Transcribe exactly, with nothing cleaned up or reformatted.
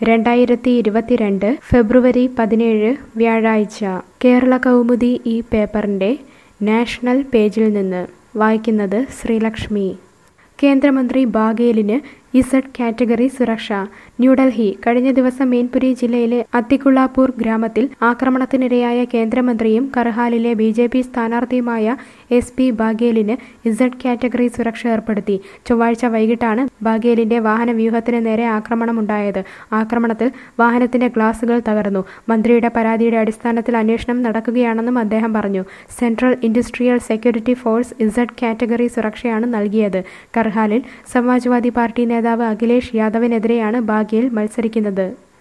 രണ്ടായിരത്തി ഇരുപത്തിരണ്ട് ഫെബ്രുവരി പതിനേഴ് വ്യാഴാഴ്ച കേരള കൗമുദി ഈ പേപ്പറിൻ്റെ നാഷണൽ പേജിൽ നിന്ന് വായിക്കുന്നത് ശ്രീലക്ഷ്മി. കേന്ദ്രമന്ത്രി ബാഗേലിന് ഇസഡ് കാറ്റഗറി സുരക്ഷ. ന്യൂഡൽഹി. കഴിഞ്ഞ ദിവസം മെയിൻപുരി ജില്ലയിലെ അത്തിക്കുളാപൂർ ഗ്രാമത്തിൽ ആക്രമണത്തിനിരയായ കേന്ദ്രമന്ത്രിയും കർഹാലിലെ ബി ജെ പി സ്ഥാനാർത്ഥിയുമായ എസ് പി ബാഗേലിന് ഇസഡ് കാറ്റഗറി സുരക്ഷ ഏർപ്പെടുത്തി. ചൊവ്വാഴ്ച വൈകിട്ടാണ് ബാഗേലിന്റെ വാഹനവ്യൂഹത്തിന് നേരെ ആക്രമണമുണ്ടായത്. ആക്രമണത്തിൽ വാഹനത്തിന്റെ ഗ്ലാസുകൾ തകർന്നു. മന്ത്രിയുടെ പരാതിയുടെ അടിസ്ഥാനത്തിൽ അന്വേഷണം നടക്കുകയാണെന്നും അദ്ദേഹം പറഞ്ഞു. Central industrial security force Z category സുരക്ഷയാണ് നൽകിയത്. കർഹാലിൽ സമാജ്വാദി പാർട്ടി നേതാവ് അഖിലേഷ് യാദവിനെതിരെയാണ് ബാഗേൽ മത്സരിക്കുന്നത്.